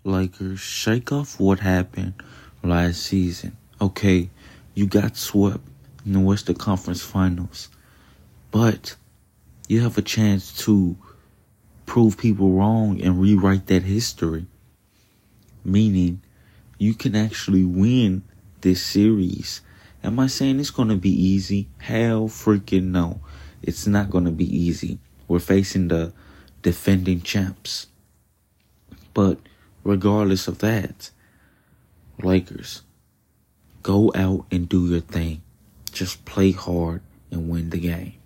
Lakers, shake off what happened last season. Okay, you got swept in the Western Conference Finals, but you have a chance to prove people wrong and rewrite that history. Meaning, you can actually win this series. Am I saying it's going to be easy? Hell freaking no. It's not going to be easy. We're facing the defending champs. But regardless of that, Lakers, go out and do your thing. Just play hard and win the game.